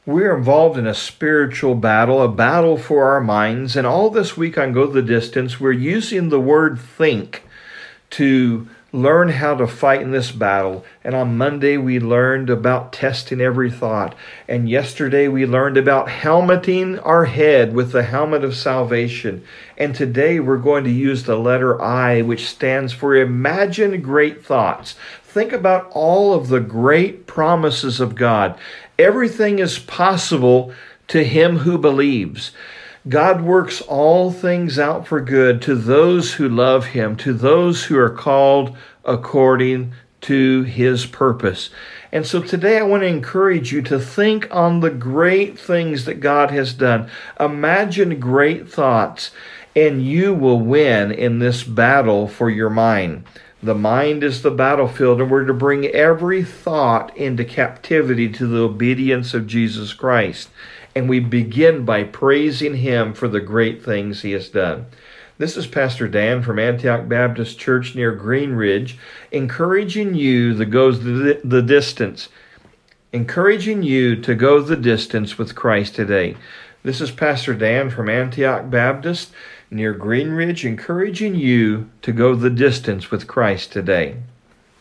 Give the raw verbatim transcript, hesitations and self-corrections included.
We're involved in a spiritual battle, a battle for our minds, and all this week on Go the Distance, we're using the word think to learn how to fight in this battle. And on Monday, we learned about testing every thought. And yesterday, we learned about helmeting our head with the helmet of salvation. And today, we're going to use the letter I, which stands for imagine great thoughts. Think about all of the great promises of God. Everything is possible to him who believes. God works all things out for good to those who love him, to those who are called according to his purpose. And so today I want to encourage you to think on the great things that God has done. Imagine great thoughts, and you will win in this battle for your mind. The mind is the battlefield, and we're to bring every thought into captivity to the obedience of Jesus Christ. And we begin by praising him for the great things he has done. This is Pastor Dan from Antioch Baptist Church near Green Ridge, encouraging you to go the, the distance, encouraging you to go the distance with Christ today. This is Pastor Dan from Antioch Baptist near Green Ridge, encouraging you to go the distance with Christ today.